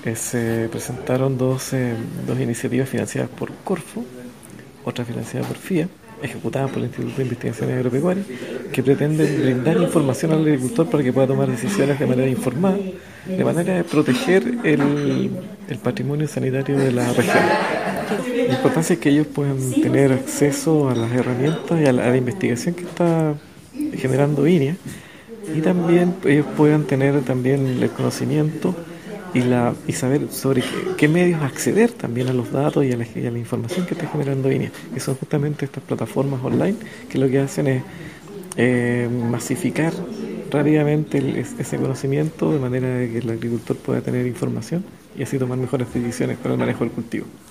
Se presentaron dos iniciativas financiadas por Corfo, otra financiada por FIA, ejecutadas por el Instituto de Investigaciones Agropecuarias, que pretenden brindar información al agricultor para que pueda tomar decisiones de manera informada, de manera de proteger el patrimonio sanitario de la región. La importancia es que ellos puedan tener acceso a las herramientas y a la investigación que está generando INEA, y también ellos puedan tener también el conocimiento y saber sobre qué medios acceder también a los datos y a la información que está generando INEA, que son justamente estas plataformas online que lo que hacen es masificar rápidamente ese conocimiento de manera de que el agricultor pueda tener información y así tomar mejores decisiones para el manejo del cultivo.